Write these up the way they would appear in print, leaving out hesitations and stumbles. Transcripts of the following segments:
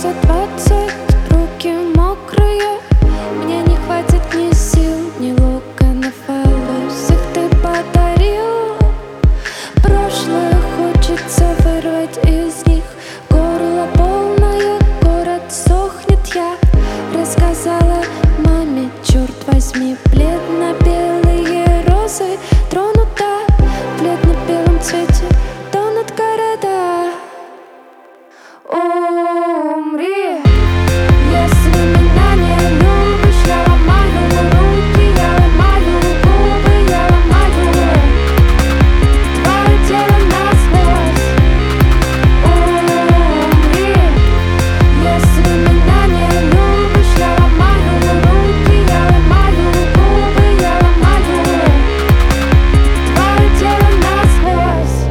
за 20, руки мокрые. Мне не хватит ни сил, ни локонов волос. Их ты подарил. Прошлое хочется вырвать из них. Горло полное, город сохнет. Я рассказала маме, черт возьми, бледно-белые розы тронута. В бледно-белом цвете тонут города. Умри, если меня не любишь. Я ломаю руки, я ломаю губы, я ломаю твое тело насквозь. Умри, если меня не любишь. Я ломаю руки, я ломаю губы, я ломаю твое тело насквозь.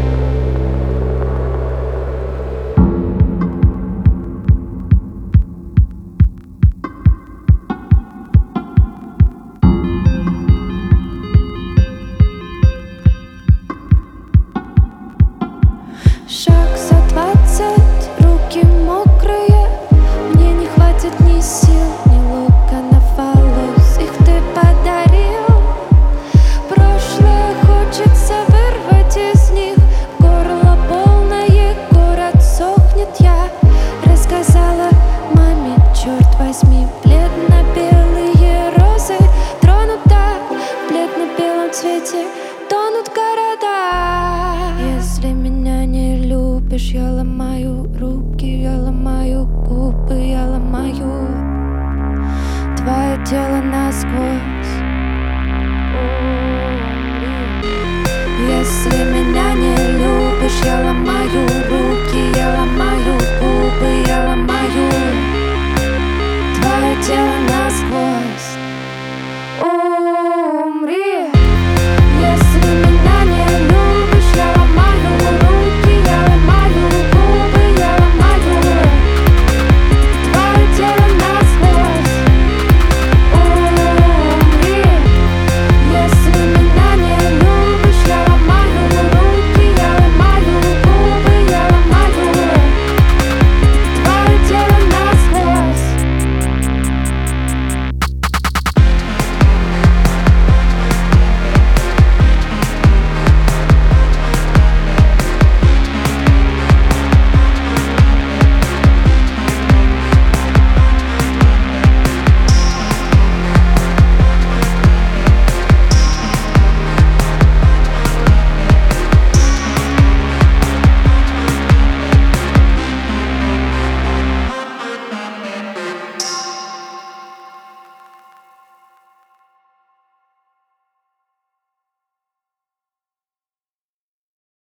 Шаг за 20, руки мокрые. Мне не хватит ни сил, ни локонов волос. Их ты подарил. Прошлое хочется вырвать из них. Горло полное, город сохнет. Я рассказала маме, черт возьми, бледно-белые розы тронута. В бледно-белом цвете тонут города. Если меня не любишь, я ломаю руки, я ломаю губы, я ломаю твое тело насквозь. Если меня не любишь, я ломаю